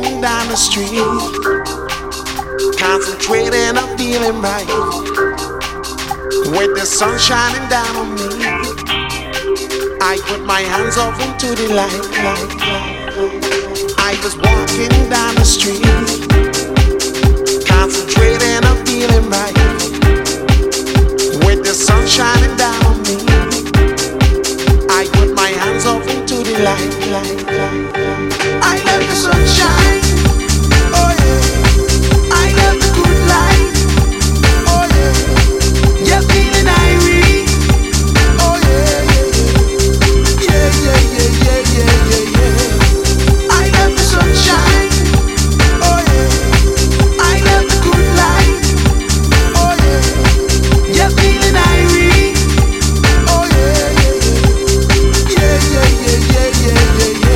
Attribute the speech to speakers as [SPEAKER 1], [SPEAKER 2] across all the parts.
[SPEAKER 1] walking down the street, concentrating on feeling right, with the sun shining down on me. I put my hands off into the light. I was walking down the street, concentrating on feeling right, with the sun shining down on me. I put my hands off into the light. I love the sunshine, oh yeah. I love the good life, oh yeah. You're feeling irie, oh yeah, yeah. I love the sunshine, oh yeah. I love the good life, oh yeah. You're feeling irie, oh yeah, yeah.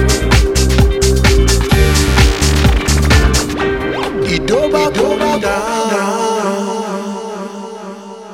[SPEAKER 1] Idoba,